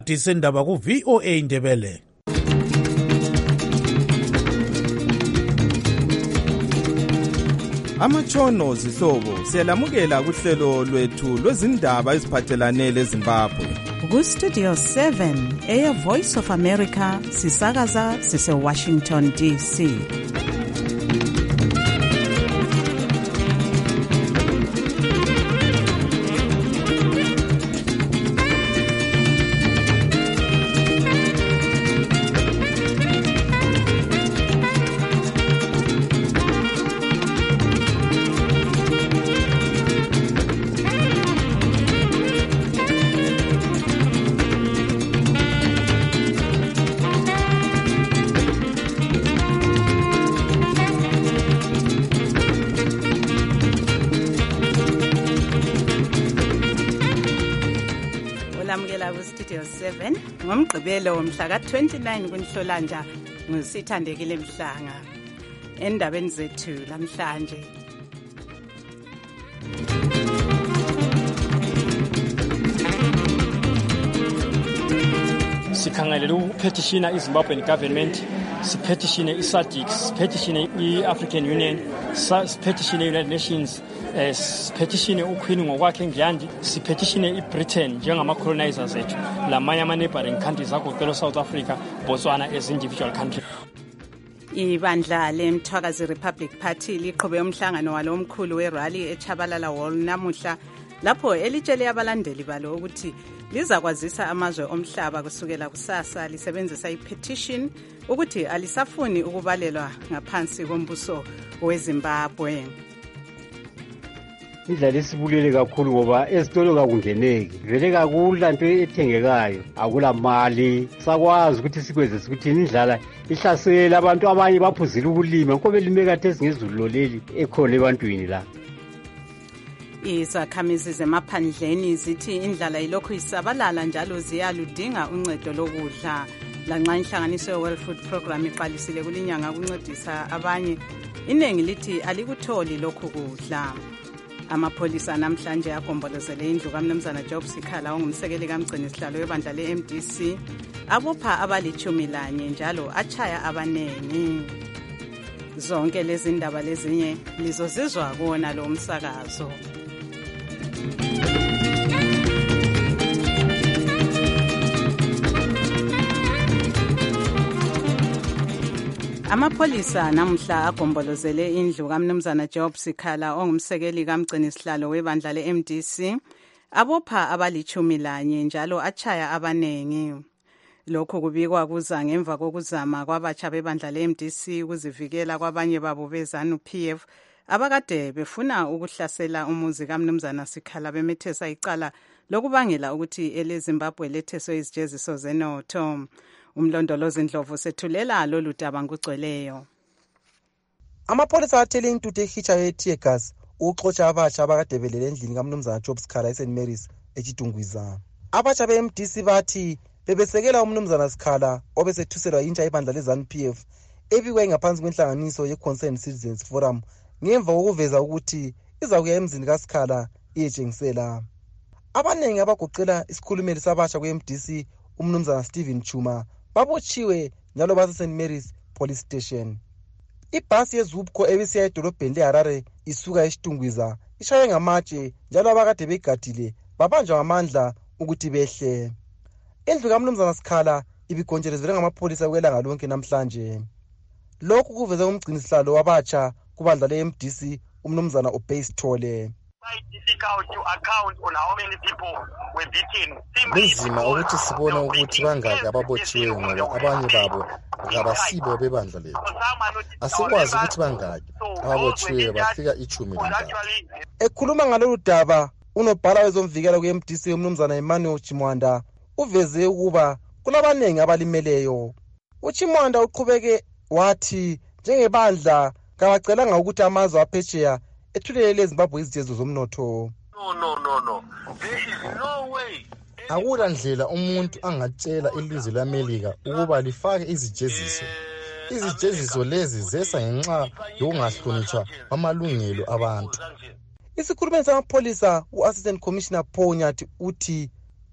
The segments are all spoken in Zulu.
Disendaba ku VOA Ndebele. Amatshono zihlobo siyalamukela kuhlelo lwethu lwezindaba eziphathelane leZimbabwe. Ku Studio 7 Air Voice of America sisakaza sise Washington DC. Ngomgqibelo womhla ka-29 kuNhlolanja ngusithandekile Mhlanga endabeni zethu namhlanje. Sikhangelele ukupetitiona iZimbabwean government, sipetitione iSADC, sipetitione iAfrican Union, sipetitione iUnited Nations, sipetitione uQueen ngokwakhe Ngyandi, sipetitione iBritain njengama-colonizers ethu lamanye ama-neighboring countries agoqela South Africa, Botswana as individual countries. Ibandla leMthwakazi Republic Party liqhube umhlangano walo omkhulu werally eChabalala Hall namuhla lapho elitshele abalandeli balo ukuthi lizakwazisa amazwe omhlaba kusukela kusasa lisebenzisa ipetition ukuthi alisafuni ukubalelwa ngaphansi kombuso weZimbabwe. Indlela esibulele kakhulu ngoba ezitolo kakungeneki vele kakula nto ethengekayo akula mali sakwazi ukuthi sikwenze ukuthi indlala ihlasela abantu abanye baphuzile ukulima ngoba belime kade ezingezulu loleli ekhona ebantwini la. Izakhamizi zemaphandleni zithi indlala ilokhu isabalala njalo ziyaludinga uncedo lokudla. Lanxa inhlanganiso ye-World Food Program iqalisile kulinyanga ukuncedisa abanye, iningi lithi alikutholi lokhu kudla. Amapholisa namhlanje agombolozele indlu kaMnumzana Job Sikhala ongumsekeli kamgcini sihlalo webandla le-MDC abopha abali-11 njalo achaya abanengi. Zonke lezi ndaba lezinye lizozizwa kuona lo msakazo. Amapholisa namhla agombolozele indlu kaMnumzana Job Sikhala ongumsekeli kamgcini sihlalo webandla le-MDC abopha abali-11 njalo achaya abanengi. Lokhu kubikwa kuza ngemva kokuzama kwabatsha bebandla le-MDC ukuzivikela kwabanye babo beZANU-PF abakade befuna ukuhlasela umuzi kaMnumzana Sikhala bemethesa icala lokubangela ukuthi eleZimbabwe letheswe izijeziso zenotho. Umlondolozi Ndlovu sethulela lolu daba ngugcweleyo. Amapholisa athele intuthu ehitshayo ye-tear gas ukuxotsha abatsha abakade belele endlini kaMnumzana Job Sikhala eSt Mary's eChitungwiza. Abatsha be-MDC bathi bebesekela uMnumzana Sikhala obesethuselwa intsha ibandla leZANU-PF ebikwa ingaphansi kwenhlanganiso ye-Concerned Citizens Forum ngemva kokuveza ukuthi izakuya emzini kaSikhala iyetshengisela. Abanengi abagoqela isikhulumeli sabatsha kwe-MDC uMnumzana Stephen Chuma babotshiwe njalo base-St Mary's Police Station. Ibhasi yeZupco ebisiya edolobheni leHarare isuka eChitungwiza ishaywe ngamatshe njalo abakade begadile babanjwa ngamandla ukuthi behle. Indlu kaMnumzana Sikhala ibigonjerezelwe ngamapholisa kwelanga lonke namhlanje. Lokhu kuveze umgcinisihlalo wabatsha kubandla le-MDC uMnumzana Obey Sithole. Kunzima ukuthi sibone ukuthi bangaki ababotshiwe ngoba abanye babo ngabasibo bebandla lethu. Asikwazi ukuthi bangaki ababotshiwe bafika 13. Ekhuluma ngalolu daba unobhala wezomvikela kwe-MDC uMnumzana Emmanuel Chimwanda uveze ukuba kulabanengi abalimeleyo. UChimwanda uqhubeke wathi njengebandla kabacelanga ukuthi amazwe aphetsheya ethulele eZimbabwe izijezo zomnotho. No. There is no way. Akula ndlela umuntu angatshela ilizwe leAmelika ukuba lifake izijeziso. Izijeziso lezi zesa ngenxa yokungahlonitshwa amalungelo abantu. Isikhulumeli samapholisa uAssistant Commissioner Paul Nyathi uthi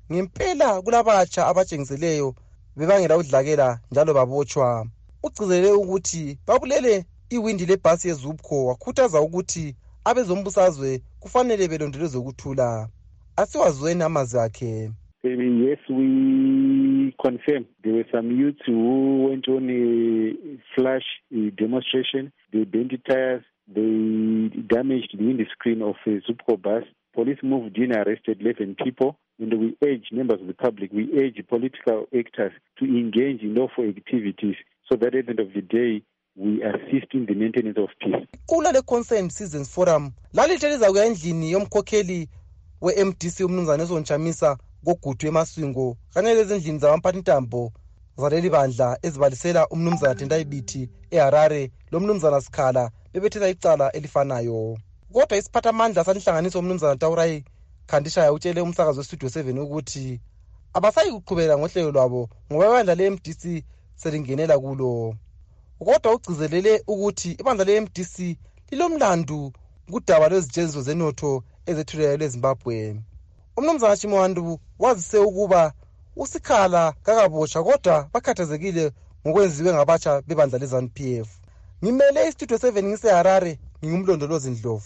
ngempela kulabatsha abatshengiseleyo bebangela udlakela njalo babotshwa. Ugcizelele ukuthi babulele iwindi lebhasi yeZUPCO wakhuthaza ukuthi abezombusazwe kufanele belondoloze ukuthula. Asiwazweni amazwi akhe. Yes, we confirm there were some youths who went on a flash demonstration. They bent tires, they damaged the windscreen of a ZUPCO bus. Police moved in, arrested 11 people, and we urge members of the public, we urge political actors to engage in lawful activities so that at the end of the day, we assist in the maintenance of peace. Kula le Concerned Citizens Forum, lalitheleza kuya endlini yomkhokheli we-MDC umnumzana Nsontshamisa kogudu eMaswingo kanye lezindlini zabamphathintambo zaleli bandla ezibalisela umnumzana Tendai eHarare lo mnumzana Sikhala bebethela icala elifanayo. Kodwa isiphathamandla sanhlanganiso umnumzana Taurai Khandishaya utshele umsakazo weStudio 7 ukuthi abasayi kuqhubeka ngohlelo lwabo ngoba ibandla le-MDC selingenela kulo. Kodwa ugcizelele ukuthi ibandla le-MDC lilomlandu kudaba lwezijeziso zenotho ezethulelayo leZimbabwe. Umnumzana Chimwandu wazise ukuba uSikhala kakabotshwa kodwa bakhathazekile ngokwenziwe ngabatsha bebandla leZANU-PF. Ngimele iStudio 7 ngiseHarare, ngingumlondolozi Ndlovu.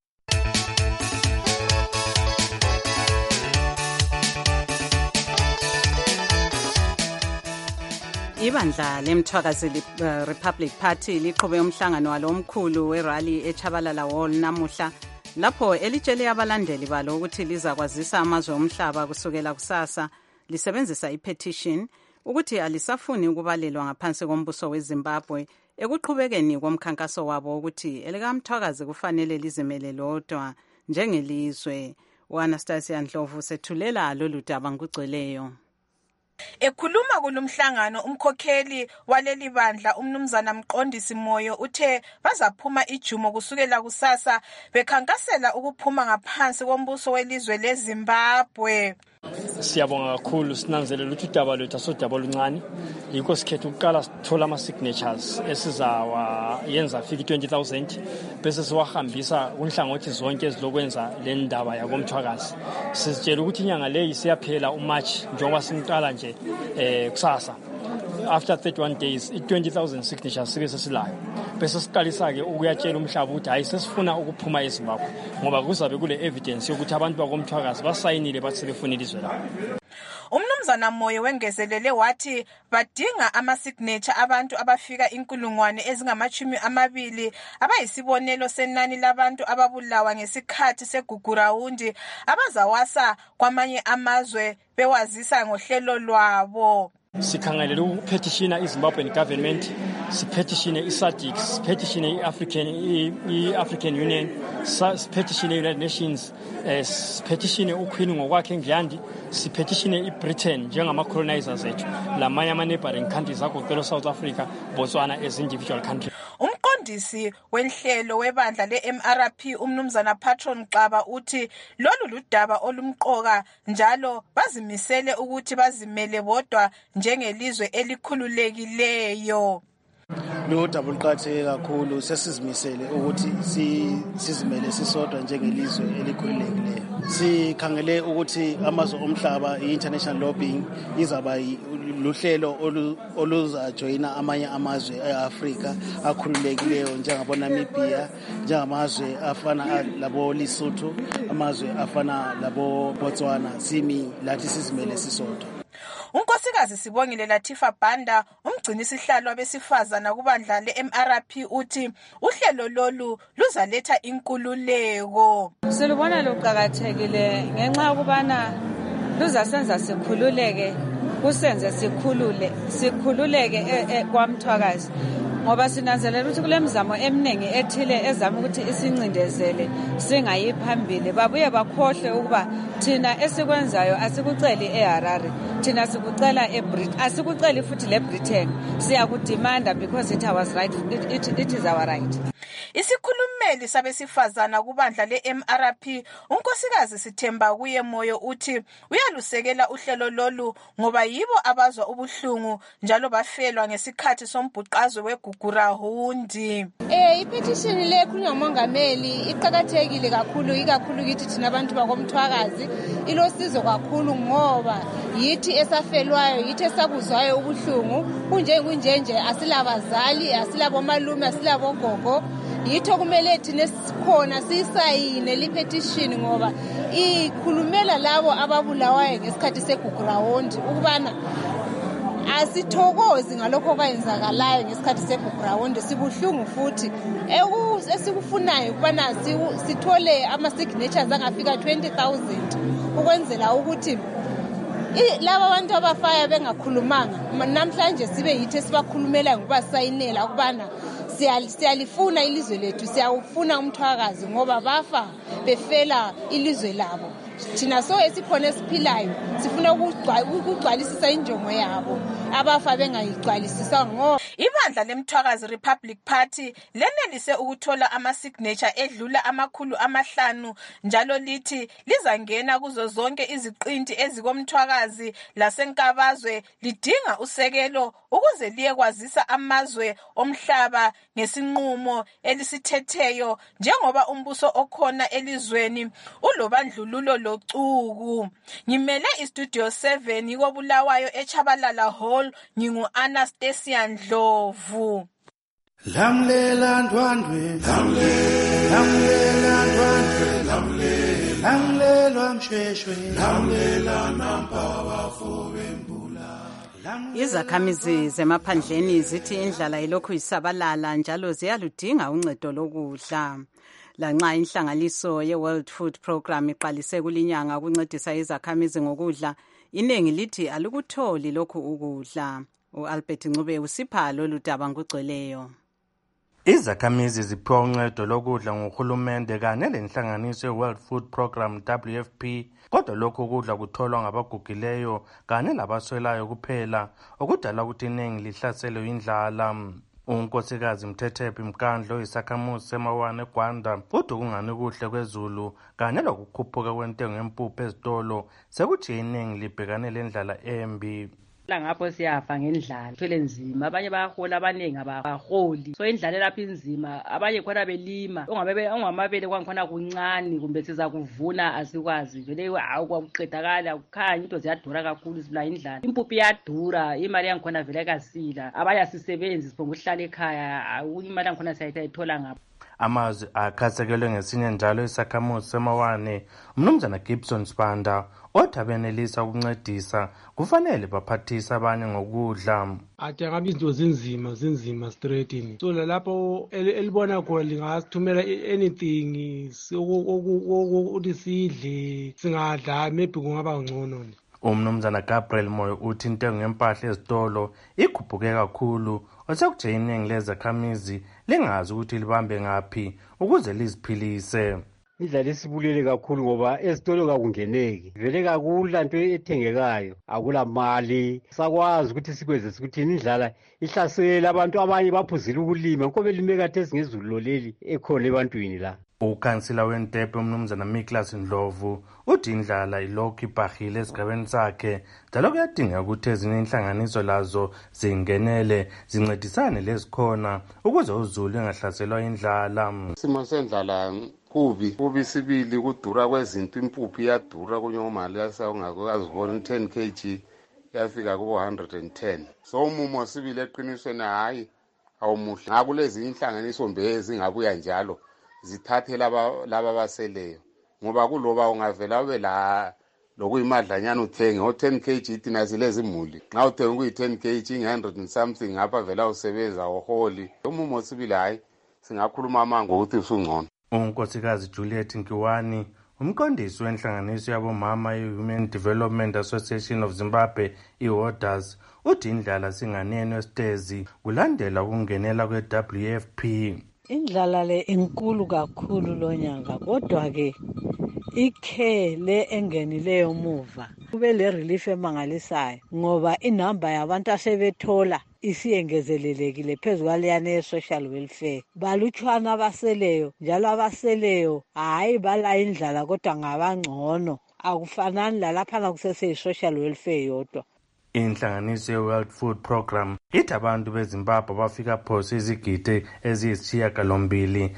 Ibandla lemthwakazeli Republic Party liqhube umhlangano walo omkhulu werally eChabalala Hall namuhla lapho elitshele abalandeli balo ukuthi lizakwazisa amazwe omhlaba kusukela kusasa lisebenzisa ipetition ukuthi alisafuni ukubalelwa ngaphansi kombuso weZimbabwe ekuqhubekeni komkhankaso wabo ukuthi elikamthwakazi kufanele lizimele lodwa njengelizwe. uAnastasia Ndlovu sethulela lolu daba ngugcweleyo. Ekhuluma kulomhlangano umkhokheli waleli bandla umnumzana Mqondisi Moyo uthe bazaphuma ijumo kusukela kusasa bekhankasela ukuphuma ngaphansi kombuso welizwe leZimbabwe. Siyabonga kakhulu sinanzelela ukuthi udaba lwethu asodaba oluncane yikho sikhetha ukuqala sithola ama-signatures esizawa yenza fika 20,000 bese siwahambisa kunhlangothi zonke ezilokwenza le ndaba yakomthwakazi. Sizitshela ukuthi inyanga leyi siyaphela uMarch njengoba sinqala nje kusasa. After 31 days, 20,000 signatures sibe sesilayo. Bese siqalisa-ke ukuyatshela umhlaba ukuthi hayi sesifuna ukuphuma eZimbabwe ngoba kuzabe kule evidence yokuthi abantu bakomthwakazi basayinile bathi sebefuna ilizwe labo. Umnumzana Moyo wengezelele wathi badinga ama-signature abantu abafika 20,000 abayisibonelo senani labantu ababulawa ngesikhathi segugurawundi abazawasa kwamanye amazwe bewazisa ngohlelo lwabo. Sikhangelele ukupetitiona iZimbabwean government, sipetitione iSADC, sipetitione i-African Union, sipetitione i-United Nations, sipetitione uQueen ngokwakhe eNgiyandi, sipetitione iBritain njengama-colonizers ethu, lamanye ama-neighboring countries agoqela South Africa, Botswana as individual countries. Umqondisi wenhlelo webandla le-MRP umnumzana Patron Xaba uthi lolu ludaba olumqoka njalo bazimisele ukuthi bazimele bodwa njengelizwe elikhululekileyo. Lo daba oluqhatheke kakhulu sesizimisele ukuthi sizimele sisodwa njengelizwe elikhululekileyo. Sikhangele ukuthi amazwe omhlaba i-international lobbying izaba luhlelo oluzajoyina amanye amazwe eAfrika akhululekileyo njengabo Namibia, njengamazwe afana labo Lesotho, amazwe afana labo Botswana. Simi lathi sizimele sisodwa. Unkosikazi Sibongile Latifa Banda umgcini sihlalo wabesifazana kubandla le-MRP uthi uhlelo lolu luzaletha inkululeko. Silubona luqhakathekile ngenxa yokubana luzasenza sikhululeke kusenze sikhululeke kwamthwakazi ngoba sinanzelela ukuthi kulemizamo eminingi ethile ezama ukuthi isincindezele singayiphambili babuye bakhohle ukuba thina esikwenzayo asikuceli eHarare, thina sikucela eBritain, asikuceli futhi leBritain, siyakudimanda because it was right, it is our right. Isikhulumi isimeli sabesifazana kubandla le-MRP unkosikazi Sithemba kuye Moyo uthi uyalusekela uhlelo lolu ngoba yibo abazwa ubuhlungu njalo bafelwa ngesikhathi sombhuqazwe weGugurahundi. Ipetition le ekhulunywa ngumongameli iqakathekile kakhulu kithi thina abantu bakomthwakazi ilosizo kakhulu ngoba yithi esafelwayo yithi esabuzwayo ubuhlungu kunjenje asilabazali asilabomalume asilabogogo yitho kumele thina sikhona sisayine lipetition ngoba ikhulumela labo ababulawayo ngesikhathi seGugurahundi ukubana asithokozi ngalokho kwenzakalayo ngesikhathi seGugurahundi sibuhlungu futhi esikufunayo ukubana sithole ama-signatures angafika 20,000 ukwenzela ukuthi laba abantu abafayo bengakhulumanga namhlanje sibe yithi esibakhulumela ngoba sayinela ukubana siyalifuna ilizwe lethu siyawufuna umthwakazi ngoba bafa befela ilizwe labo thina so esikhona esiphilayo sifuna ukugcwalisisa injongo yabo abafa bengayigcwalisisa ngoba ibandla lemthwakazi Republic Party lenelise ukuthola ama-signature edlula 500 njalo lithi lizangena kuzo zonke iziqinti ezikomthwakazi lasenkabazwe lidinga usekelo ukuze liyekwazisa amazwe omhlaba ngesinqumo elisithetheyo njengoba umbuso okhona elizweni ulobandlululo locuku. Ngimele istudio 7 kobulawayo eChabalala Hall ngingu-Anastasia Ndlovu. Lamlela ndwandwe lamlela msheshwe lamlela nampabafo bembula. Izakhamizi zemaphandleni zithi indlala ilokhu isabalala njalo ziyaludinga uncedo lokudla. Lanxa inhlanganiso ye-World Food Program iqalise kulinyanga ukuncedisa izakhamizi ngokudla, iningi lithi alukutholi lokhu ukudla. U-Albert Ncube usipha lolu daba ngokugcweleyo. Izakhamizi ziphiwa uncedo lokudla nguhulumende kanye lenhlanganiso ye-World Food Program WFP, kodwa lokhu ukudla kutholwa ngabagugileyo kanye labaswelayo kuphela, okudala ukuthi iningi lihlaselwe indlala. Unkosikazi Mthethephi Mkandlo isakhamuzi semawane eGwanda uthi kungani kuhle kwezulu kanye lokukhuphuka kwentengo yempuphu ezitolo sekuthi iningi libhekane lendlala embi. Ngapho siyafa ngendlala thwele nzima abanye bayahola abaningi abaholi so indlala lapha inzima abanye khona belima ongamabele kwangikhona kuncane kumbe siza kuvuna asikwazi vele kwakuqedakala kukhanya into ziyadura kakhulu sibula indlala impuphu iyadura imali yangikhona vele kasila abanye asisebenzi siphonga ukuhlala ekhaya imali yangikhona siyayithola ngapha. Amazwi akhasekelwe ngesinye njalo isakhamuzi semawane umnumzana Gibson Spanda othi abenelisa ukuncedisa kufanele baphathisa abanye ngokudla. Athi ngabe izinto zinzima straightini so lapho elibona khona lingasithumela anything ukuthi sidle singadla maybe kungaba ngcono. Umnumzana Gabriel Moyo uthi intengo yempahla ezitolo ikhuphuke kakhulu osekuthi iningi lezakhamizi lingazi ukuthi libambe ngaphi ukuze liziphilise. Indlala isibulele kakhulu ngoba ezitolo kakungeneki vele kakula nto ethengekayo akula mali sakwazi ukuthi sikwenze ukuthi indlala ihlasela abantu abanye baphuzile ukulima ngoba belime kade singezulu loleli ekhona ebantwini la. Ukhansila weNtepe umnumzana Miklas Ndlovu uthi indlala ilokhu ibhahile esigabeni sakhe njalo kuyadingeka ukuthi ezinye inhlanganiso lazo zingenele zincedisane lezikhona ukuze uzulu engahlaselwa indlala. Isimo sendlala kubi sibili kudura kwezinto impuphu iyadura kunyomali yasawungazibona 10 kg yafika ku 110 so umumo sibili eqinisweni hayi awumuhle ngakulezi inhlanganiso mbezi ngabuya njalo zithathe laba baseleyo ngoba kuloba ungavela ube la lokuyimadlanyana uthenge o10 kg thina silezi imuli nxa uthenga kuyi10 kg 100 and something ngapha vela usebenza oholi umumo sibili hayi singakhuluma amango ukuthi usungcono. Unkosikazi Juliet Nkiwani umqondisi wenhlanganiso yabomama ye-Women Development Association of Zimbabwe i-Warders uthi indlala singaneno esitezi kulandela ukungenela kwe-WFP. Indlala le inkulu kakhulu lonyaka kodwa-ke ikhe le engenileyo muva kube le relief emangalisayo ngoba inamba yabantu asebethola isiyengezelelekile phezu kwaleyana ye-social welfare. Balutshwana abaseleyo, njalo abaseleyo hhayi bala indlala kodwa ngabangcono. Akufanani lalaphana kusese-social welfare yodwa. Inhlanganiso ye-World Food Program ithi abantu beZimbabwe bafika phose izigidi eziyisishiyagalombili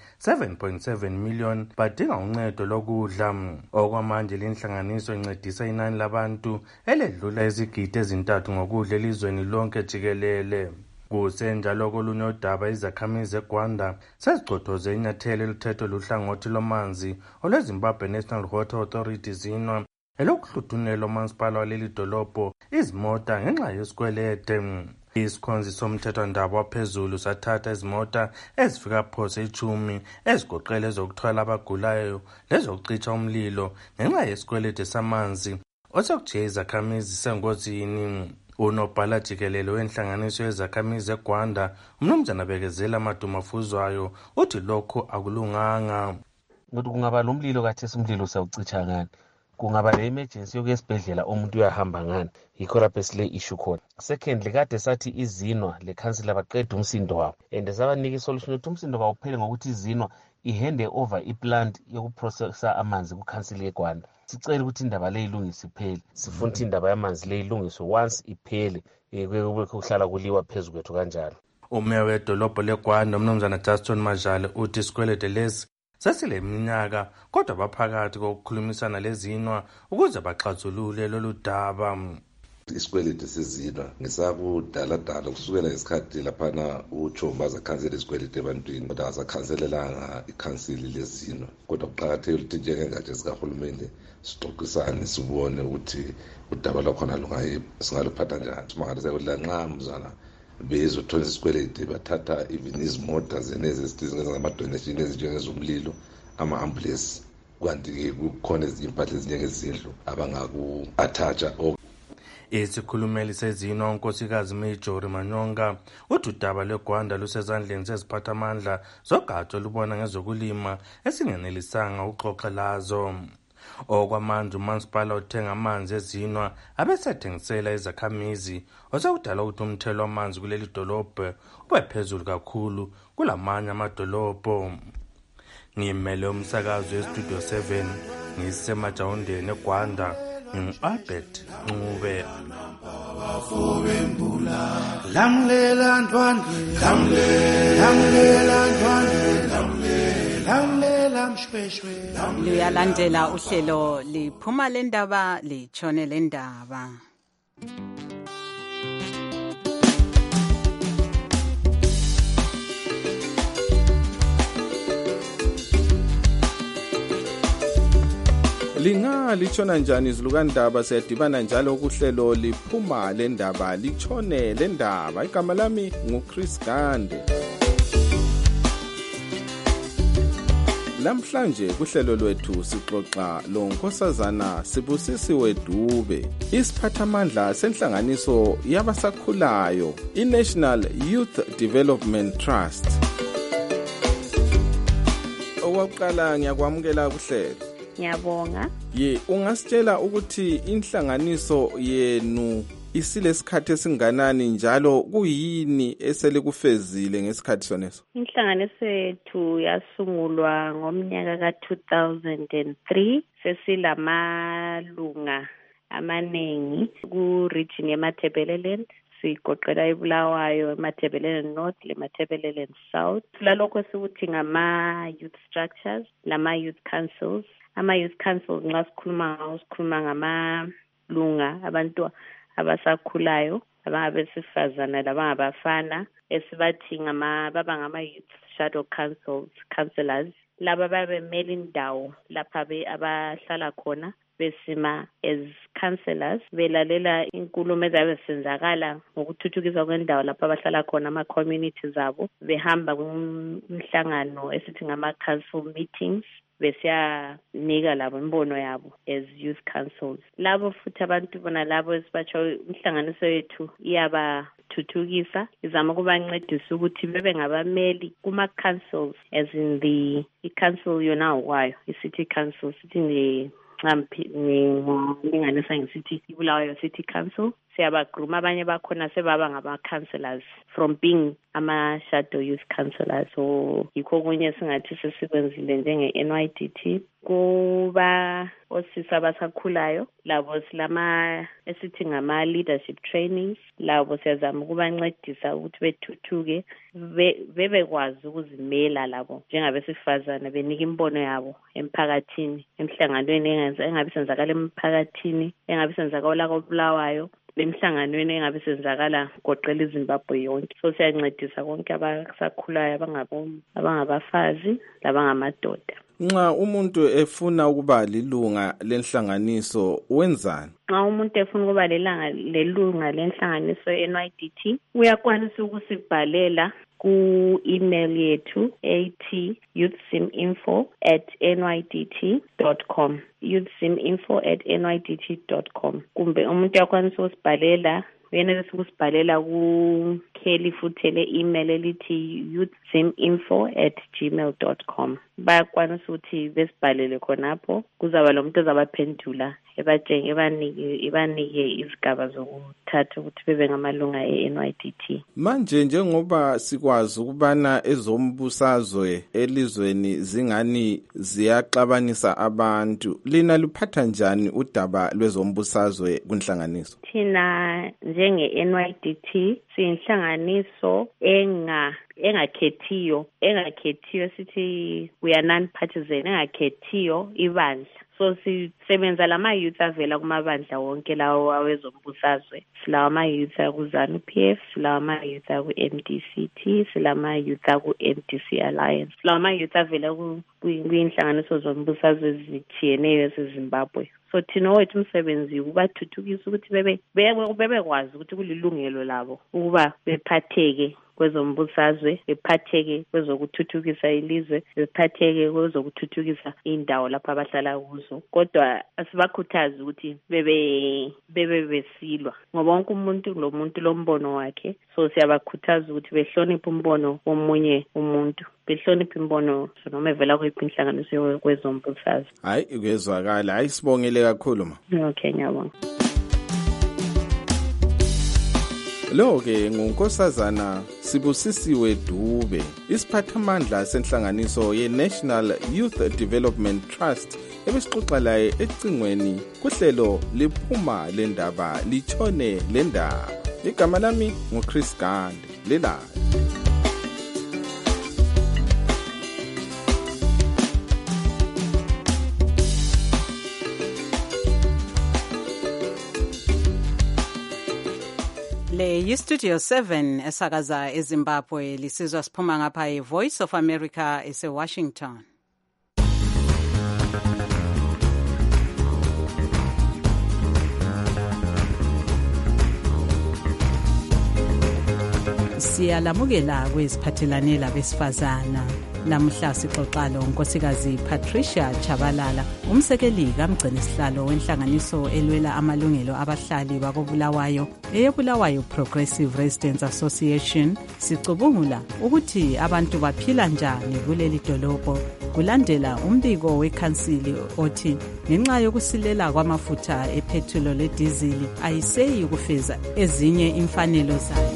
7.7 million badinga uncedo lokudla. Okwamanje linhlanganiso incedisa inani labantu eledlula izigidi ezintathu ngokudla elizweni lonke jikelele. Kusenjalo kolunye udaba izakhamizi eGwanda sezigcothoze inyathelo elithethwe luhlangothi lomanzi olweZimbabwe National Water Authority ZINWA elokuhluthunela umasipala waleli dolobho izimota ngenxa yesikwelede. Isikhonzi somthethwandaba waphezulu sathatha izimota ezifika phose 10 ezigoqela ezokuthwala abagulayo lezokucitsha umlilo ngenxa yesikwelede samanzi osekujiye izakhamizi sengozini. Unobhala jikelele wenhlanganiso yezakhamizi eGwanda umnumzana Bekezela Madumafuzwayo uthi lokho akulunganga. Ukuthi kungaba lomlilo kathesi umlilo sawucitsha ngani, kungaba le-emergency yokuya esibhedlela umuntu uyahamba ngani, yikho lapho esile issue khona. Secondly, kade sathi iZINWA lekhansila baqeda umsindo wabo and sabanika isolution ukuthi umsindo bawuphele ngokuthi iZINWA ihande over iplant yokuprocessa amanzi kukhansila yeGwanda. Sicela ukuthi indaba le ilungise iphele, sifuna ukuthi indaba yamanzi le ilungiswe once iphele, kuhlala kuliwa phezu kwethu kanjalo. Umeya wedolobho leGwanda umnumzana Justin Majale uthi isikwelede lesi sesile minyaka kodwa baphakathi kokukhulumisana leZINWA ukuze baxazulule lolu daba. Isikwelede seZINWA ngisakudala kusukela ngesikhathi laphana uChombaza khansela isikwelede ebantwini kodwa asakhanselelanga ikhansili leZINWA. Kodwa kuqakathekile ukuthi njengengatsha zikahulumende sixoxisane sibone ukuthi udaba lwakhona singaluphatha njani. Simangalisa ukuthi lanxa mzana bezothola isikwelede bathatha even izimota zenezi esithize ngama-donation ezinjengezomlilo, ama-ambulance, kanti-ke kukhona ezinye impahla ezinjengezindlu abangaku-athatsha. Isikhulumeli seZINWA unkosikazi Majori Manyonga uthi udaba lweGwanda lusezandleni zeziphathamandla zogatsha olubona ngezokulima esingenelisanga uxoxe lazo. Okwamanje umasipala uthenga amanzi eZINWA abesethengisela izakhamizi osekudala ukuthi umthelo wamanzi kuleli dolobho ube phezulu kakhulu kulamanye amadolobho. Ngimele umsakazo weStudio 7 ngisemajawundeni eGwanda ngingu-Albert Ncube. Lamlela ntwandwe, lamlela ntwandwe, lamlela mshweshwe. Luyalandela uhlelo liphuma lendaba litshone lendaba. Linga litshona njani izilukandaba siyadibana njalo kuhlelo liphuma lendaba litshone lendaba. Igama lami nguChris Gande. Lamhlanje kuhlelo lwethu sixoxa lo nkosazana Sibusisiwe Dube, isiphathamandla senhlanganiso yabasakhulayo iNational Youth Development Trust. Owakuqala ngiyakwamukela kuhlelo. Ngiyabonga. Ungasitshela ukuthi inhlanganiso yenu isilesikhathi esinganani njalo kuyini esele kufezile ngesikhathi soneso? Inhlanganiso yethu yasungulwa ngomnyaka ka-2003. Sesilamalunga amaningi ku-region yeMatabeleland. Sigoqela iBulawayo, eMatabeleland North, leMatabeleland South. Lalokho sikuthi ngama-youth structures, lama-youth councils. Ama-youth councils nxa sikhuluma ngamalunga abantu abasakhulayo, abesifazana labangabafana, esibathi baba ngama-youth shadow councillors. Laba babemele indawo lapha abahlala khona besima as councillors, belalela inkulumo ezabe zisenzakala ngokuthuthukiswa kwendawo lapha abahlala khona, ama-communities abo, behamba kumhlangano esithi ngama-council meetings, besiyanika labo imbono yabo as youth councils. Labo futhi abantu bona labo esibatsho inhlanganiso yethu iyabathuthukisa, izama ukubancedisa ukuthi bebe ngabameli kuma-councils, as in i-council yona okwayo, i-city council, sithi ngilinganisa ngisithi iBulawayo City Council. siyabagruma abanye bakhona sebaba ngama-counselors from being ama-shadow youth counselors. So yikho kunye singathi sesikwenzile njenge-NYDT. Kuba osisi abasakhulayo labo silama esithi ngama-leadership trainings, labo siyazama ukubancedisa ukuthi bethuthuke bebekwazi ukuzimela labo njengabesifazane, benika imbono yabo emphakathini, emhlanganweni engabe senzakala emphakathini, engabe senzakala koBulawayo, emhlanganweni engabe senzakala goqela iZimbabwe yonke. So siyancedisa konke abasakhulayo abangabafazi labangamadoda. Nxa umuntu efuna ukuba lilunga lenhlanganiso wenzani? Nxa umuntu efuna ukuba lelunga lenhlanganiso NYDT uyakwanisa ukusibhalela ku-email yethu ethi youthsiminfo@nydt.com, youthsiminfo@nydt.com. Kumbe umuntu uyakwanisa ukusibhalela uyenelisa ukusibhalela ku-Kelly futhi le-email elithi youthsiminfo@gmail.com. Bayakwanisa ukuthi besibhalele khonapho, kuzaba lo muntu ozabaphendula ebanike izigaba zokuthatha ukuthi bebe ngamalunga e-NYDT. Manje njengoba sikwazi ukubana ezombusazwe elizweni zingani ziyaxabanisa abantu, lina luphatha njani udaba lwezombusazwe kunhlanganiso? Thina njenge-NYDT siyinhlanganiso engakhethiyo sithi we are non-partisan, engakhethiyo ibandla. So sisebenza lama-youth avela kumabandla wonke lawo awezombusazwe. Silawa ama-youth aku-ZANU-PF, silawa ama-youth aku-MDCT, silawa ama-youth aku-MDC Alliance, silawa ama-youth avela kuyinhlanganiso zombusazwe ezithiyeneyo ezimbabwe. So thina wethu umsebenzi ukubathuthukisa ukuthi bebekwazi ukuthi kulilungelo labo ukuba bephatheke kwezombusazwe, bephatheke kwezokuthuthukisa ilizwe, bephatheke kwezokuthuthukisa indawo lapho abahlala kuzo. Kodwa asibakhuthazi ukuthi bebe besilwa, ngoba wonke umuntu lo muntu lombono wakhe. So siyabakhuthaza ukuthi behloniphe umbono womunye umuntu, behloniphe imbono noma evela kwiphi inhlanganiso kwezombusazwe. Hayi kwezwakala, hayi sibongele kakhulu ma. Okay, ngiyabonga. Lo-ke ngunkosazana Sibusisiwe Dube, isiphathamandla senhlanganiso ye-National Youth Development Trust, ebesixoxa laye ecingweni kuhlelo liphuma lendaba litshone lendaba. Igama lami nguChris Gande, lelala. Le yiStudio 7 esakaza eZimbabwe, lisizwa siphuma ngapha eVoice of America eseWashington. Siyalamukela kweziphathelane labesifazana. Namuhla sixoxa lonkosikazi Patricia Chabalala, umsekeli kaMgcinisihlalo wenhlanganiso elwela amalungelo abahlali bakoBulawayo, eyeBulawayo Progressive Residents Association. Sicubungula ukuthi abantu baphila njani kuleli dolobho kulandela umbiko wekhansili othi ngenxa yokusilela kwamafutha epetrol ledizili ayiseyi ukufeza ezinye imfanelo zayo.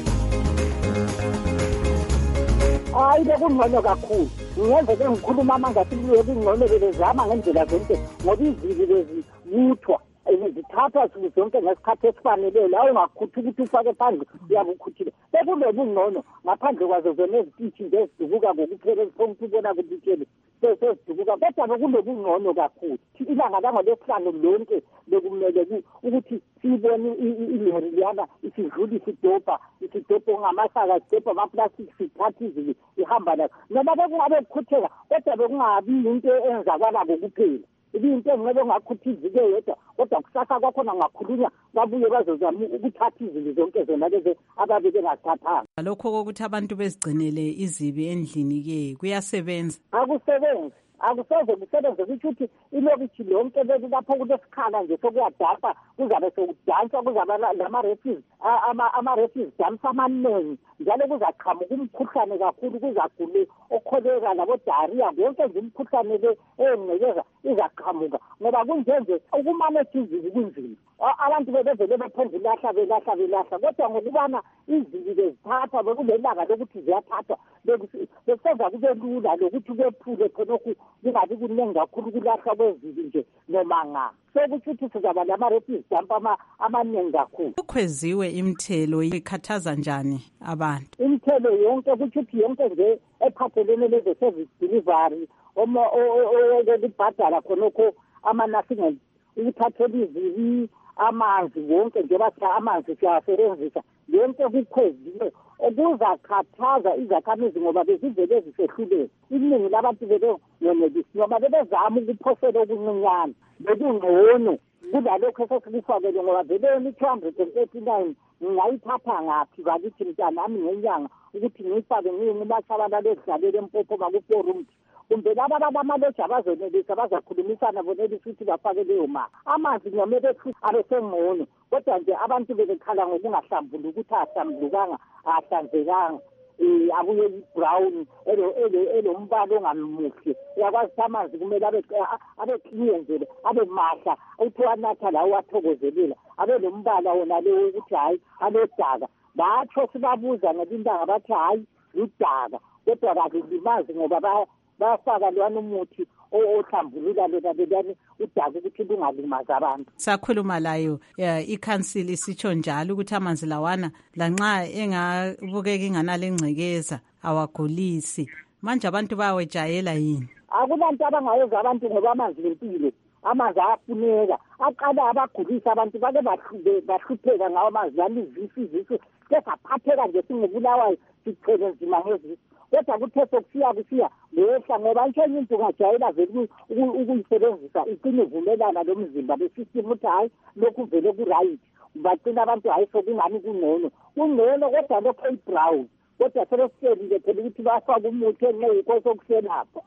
Hayi bekungcono kakhulu. Ngiyenzeke ngikhuluma amanga sibuye kungcono belezama ngendlela zonke ngoba izili lezi yuthwa zithathwa zonke ngesikhathi esifaneleyo, la ungakhutha ukuthi ufake phandle uyabe ukhuthile. Bekube kungcono ngaphandle kwazo zona ezitishi nje ezidubuka ngokuphela ezifomthi ubona ukuthi itshele sezidubuka, kodwa bekube kungcono kakhulu. Ilanga langolesihlanu lonke bekumele ukuthi sibone ilori liyana isidlula isidobho ngamasaka, isidobho amaplastic, sithatha izili ihamba layo. Noma bekungabe kukhutheka, kodwa bekungabi into enzakala kokuphela. Into engeke ngakhuthize yedwa, kodwa kusasa kwakhona ngakhulunywa babuye bazozama ukuthatha izili zonke zona lezi ababe bengathathanga. Lokho kokuthi abantu bezigcinele izibi endlini kuyasebenza? Akusoze kusebenze ukuthi ilokishi lonke lapho kulesikhala nje sokuyadapha, kuzabe sokudanswa, kuzaba lama-refuse ama-refuse dumps amaningi njalo kuzaqhamuka umkhuhlane kakhulu, kuzagule okholeka labo-diarrhea, yonke nje imikhuhlane le eyengcekeza izaqhamuka, ngoba kunjenje ukumanage izibi kunzima. Abantu bebevele bephenze belahla, kodwa ngokubana izibi bezithatha bekulelanga lokuthi ziyathathwa, bekusenza kube lula lokuthi kwephule khonokhu kungabi kuningi kakhulu kulahlwa kwezibi nje noma nga. Sokuthi ukuthi sizaba lama-refuse dump amaningi kakhulu. Kukhweziwe imithelo ikhathaza njani abantu? Imithelo yonke kuthi yonke nje ephathelene leze-service delivery libhadala khonokho ama-nursing ukuthathela izibi, amanzi wonke njengoba amanzi siyawasebenzisa, yonke kukhweziwe okuzakhathaza izakhamizi ngoba bezivele zisehluleke. Iningi labantu bebengenelisi noma bebezama ukuphosela okuncinyane, bekungcono kulalokho esesikufakele ngoba vele i-239 ngingayithatha ngaphi bakithi mntanami ngenyanga ukuthi ngiyifake ngiyingumatshabalala ezidlalela Empopo baku-4 kumbe laba abamaloji abazonelisa bazakhulumisana bonelisa ukuthi bafake leyo mali. Amanzi ngiyomele futhi abesengcono, kodwa nje abantu bebekhala ngokungahlambuluki ukuthi ahlambulukanga, ahlanzekanga, abuye i-brown elombala ongamuhle. Uyakwazi ukuthi amanzi kumele abe clear nje, abe mahla, uthi wanatha lawo wathokozelela, abe lombala wona leyo ukuthi hayi alodaka. Batsho sibabuza ngelintanga bathi hayi ludaka, kodwa kakulimazi ngoba bafaka lwana umuthi ohlambulula lona udaka ukuthi lungalimazi abantu. Sakhuluma layo i-council isitsho njalo ukuthi amanzi lawana lanxa engabukeka inganale ngcekeza awagulisi. Manje abantu bayawejayela yini? Akulanto abangayenza abantu ngoba amanzi lempilo, amanzi ayafuneka. Aqala abagulisa abantu bake bahlupheka ngawo amanzi lami izisi kesaphatheka nje singubulawayo sichele nzima ngezisi. Kodwa kuthe sokusiya ngehla ngoba nje into ungajayela vele ukuyisebenzisa icine ivumelana lomzimba besystem ukuthi hayi lokhu vele ku-right, bacina abantu hayi sokungani kungcono kodwa lokho i-brown, kodwa sebesiselile phela ukuthi bafake umuthi engekho sokuselapha.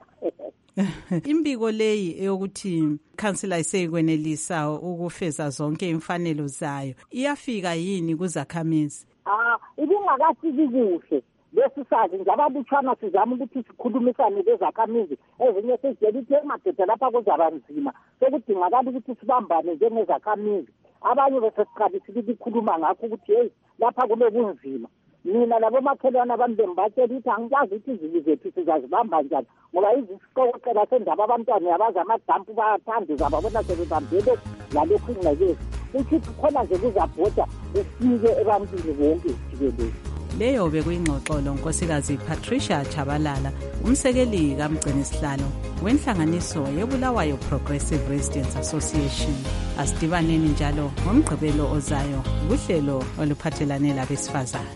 Imbiko leyi eyokuthi council ayiseyikwenelisa ukufeza zonke imfanelo zayo iyafika yini kuzakhamizi? Ibingakafiki kuhle lesisazi nje abalutshwana sizama ukuthi sikhulumisane lezakhamizi ezinye sezitshela ukuthi emadoda lapha kuzaba nzima, sekudingakala ukuthi sibambane njengezakhamizi. Abanye besesiqalisile ukukhuluma ngakho ukuthi heyi lapha kule kunzima. Mina labomakhelwane abantu bembatshela ukuthi angikwazi ukuthi izibi zethu sizazibamba njani ngoba izisiqokoqela sendaba abantwana abaza amadampu bayathanda uzababona sebebambele lalokhu ingcekeza. Ukuthi khona nje kuzabhoda ufike ebantwini bonke jikelele. Leyo bekuyingxoxolo unkosikazi Patricia Chabalala, umsekeli kaMgcinisihlalo wenhlanganiso yeBulawayo Progressive Residents Association. Asidibaneni njalo ngomgqibelo ozayo kuhlelo oluphathelane labesifazane.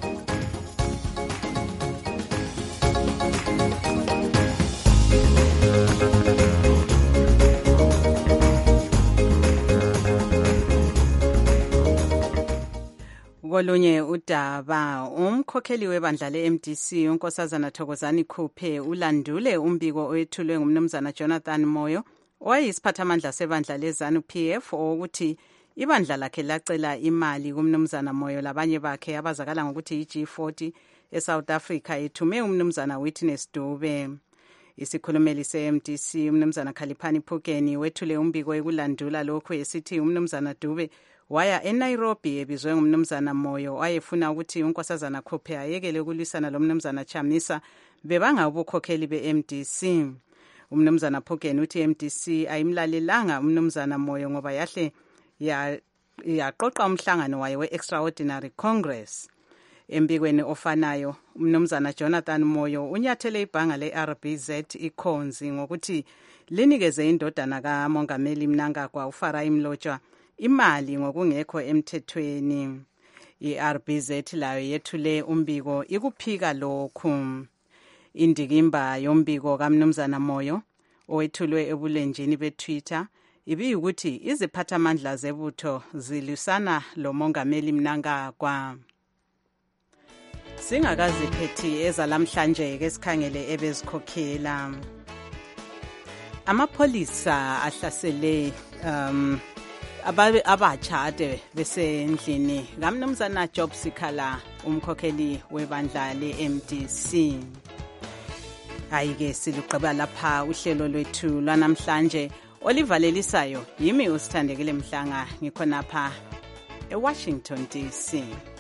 Kolunye udaba, umkhokheli webandla le-MDC unkosazana Thokozani Khuphe ulandule umbiko oyethulwe ngumnumzana Jonathan Moyo owayeyisiphathamandla sebandla le-ZANU-PF ukuthi ibandla lakhe lacela imali kumnumzana Moyo labanye bakhe abazakala ngokuthi i-G40 eSouth Africa ethume umnumzana Witness Dube. Isikhulumeli se-MDC umnumzana Khaliphani Phukeni wethule umbiko ekulandula lokhu esithi umnumzana Dube waya eNairobi ebizwe ngumnumzana Moyo wayefuna ukuthi unkosazana Khuphe ayekele ukulwisana lomnumzana Chamisa bebanga ubukhokheli be-MDC. Umnumzana Phukeni uthi MDC ayimlalelanga umnumzana Moyo ngoba yahle yaqoqa umhlangano wayo we-Extraordinary Congress. Embikweni ofanayo umnumzana Jonathan Moyo unyathele ibhanga le-RBZ ikhonzi ngokuthi linikeze indodana kaMongameli Mnangagwa uFarai Mlotshwa imali ngokungekho emthethweni. I-RBZ layo yethule umbiko ikuphika lokhu. Indikimba yombiko kaMnumzana Moyo owethulwe ebulenjini beTwitter ibiyukuthi iziphathamandla zebutho zilusana loMongameli Mnangagwa. Singakaziphethi ezalamhlanje ke sikhangele ebezikhokhela. Amapolisa ahlasele abatsha ade besendlini kamnumzana Job Sikhala umkhokheli webandla le-MDC. Hayi-ke siluqaba lapha uhlelo lwethu lwanamhlanje olivalelisayo yimi uSithandekile Mhlanga ngikhonapha eWashington DC.